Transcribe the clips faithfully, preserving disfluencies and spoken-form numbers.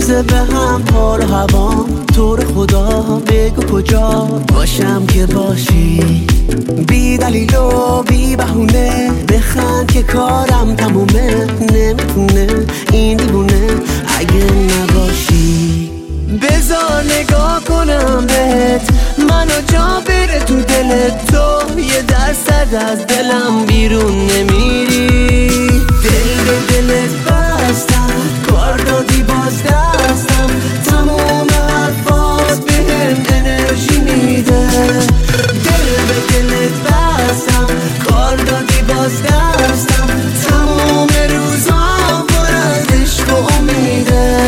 میرسه به هم حال و هوا. تو رو خدا بگو کجا باشم که باشی، بی دلیل و بی بهونه بخند که کارم تمومه. نمیتونه این دیوونه اگه نباشی. بذار نگاه کنم بهت، منو جا بره تو دلت. تو یه درصد از دلم بیرون نمیری. دل به دلت بستم، کار دادی باز دستم. تموم حرفات بهم انرژی میده. دل به دلت بستم، کار دادی باز دستم. تموم روزام پر از عشق و امیده.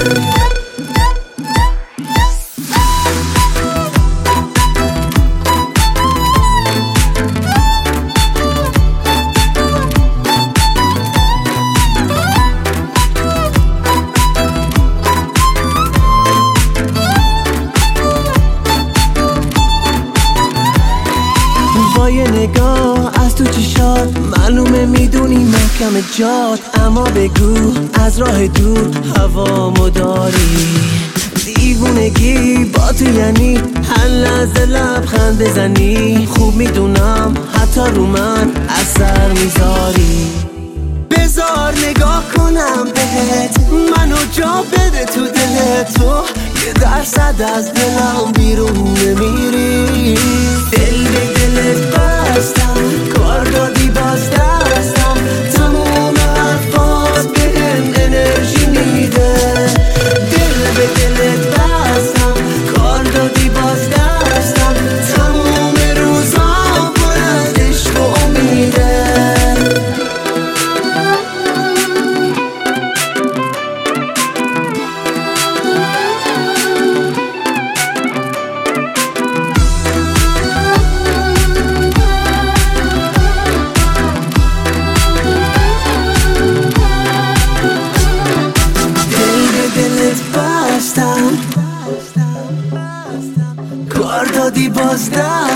با یه نگاه از تو چشات معلومه میدونی محکم جات. اما بگو از راه دور هوامو داری. دیوونگی با تو یعنی هر لحظه لبخند بزنی. خوب میدونم حتی رو من اثر میذاری. بذار نگاه کنم بهت، منو جا بده تو دلت. تو یه درصد از دلم بیرون نمیری. دل به دلت بستم، کار دادی باز دستم. تموم حرفات بهم انرژی میده. دل به دلت بستم، کار دادی باز دستم. تموم روزام پر از عشق و امیده. کار دادی باز